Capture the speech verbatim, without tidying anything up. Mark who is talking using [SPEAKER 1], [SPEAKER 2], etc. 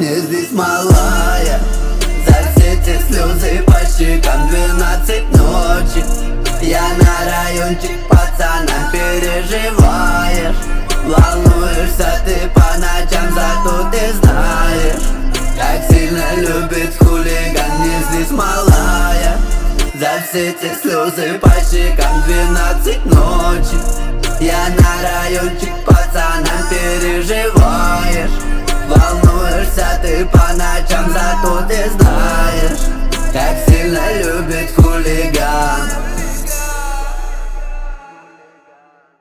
[SPEAKER 1] не здесь, малая. За все те слезы по щекам двенадцать ночи. Я на райончик пацанам переживаешь. Волнуешься ты по ночам, зато ты знаешь, как сильно любит хулиган не здесь, малая. За все те слезы по щекам двенадцать ночи. Я на райончик пацанам переживаешь. Волнуешься ты по ночам, зато ты знаешь, как сильно любит хулиган.